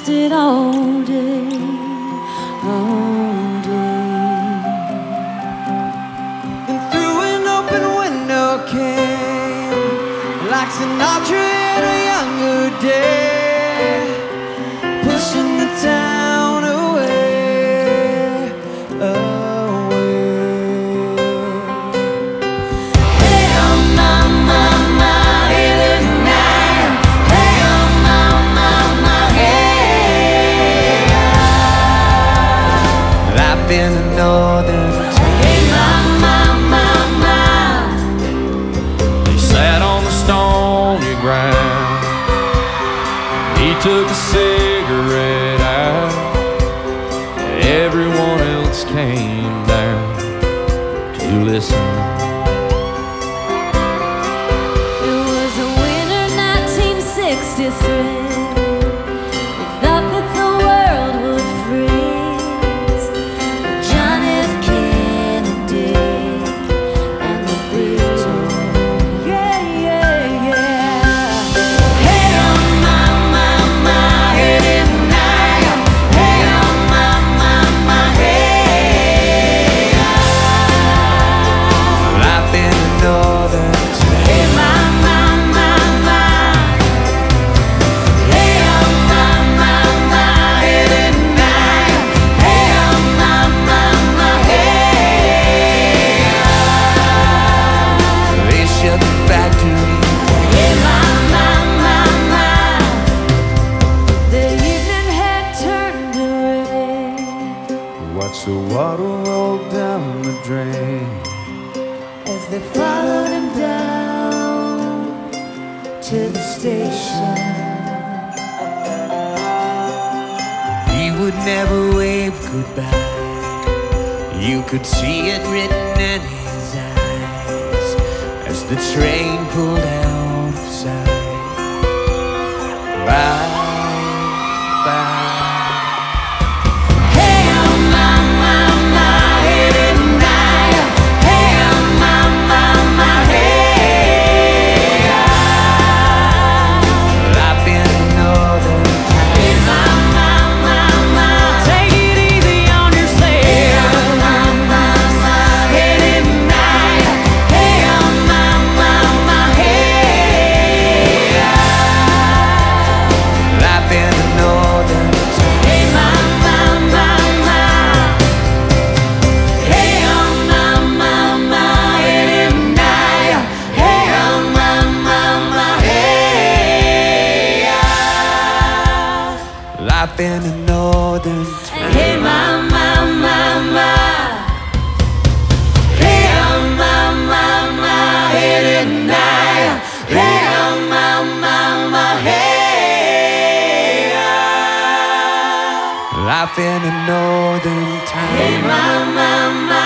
lasted all day, all day. And through an open window came, like Sinatra in a younger day, pushing the town away, away. Hey, oh mama, mama, hey, little night. Hey, oh mama, mama, hey. Life in the northern town. Hey, mama, mama. They sat on the stony ground. He took a cigarette out. Everyone else came down to listen. It was a winter 1963. We thought that the world would freeze. But John F. Kennedy and the Beatles. Yeah, yeah, yeah. Hey, oh mama, mama, hey, little night. Hey, oh mama, mama, hey. Life in the northern town. Hey, mama, mama. Hey, oh mama, mama, hey, little night. Hey, oh mama, mama, hey. They shut the factory. Hey, mama, mama. The evening had turned to rain Watch the water roll down the drain. as they followed him down to the station. He would never wave goodbye. You could see it written in his eyes as the train pulled out of sight. Bye, bye. Hey, oh mama, mama, hey, little night. Hey, oh mama, mama, hey. Life in the northern town. Hey, mama, mama, take it easy on yourself. Hey, oh mama, mama, hey, little night. Hey, oh mama, mama, hey. Life in the northern town. Hey, mama, mama. Hey, oh mama, mama, hey, little night. Hey, oh mama, mama, hey. Life in the northern town. Hey, mama, mama. Hey, oh mama, mama, hey, little night. Hey, oh mama, mama, hey. Life in the northern town. Hey, mama, mama.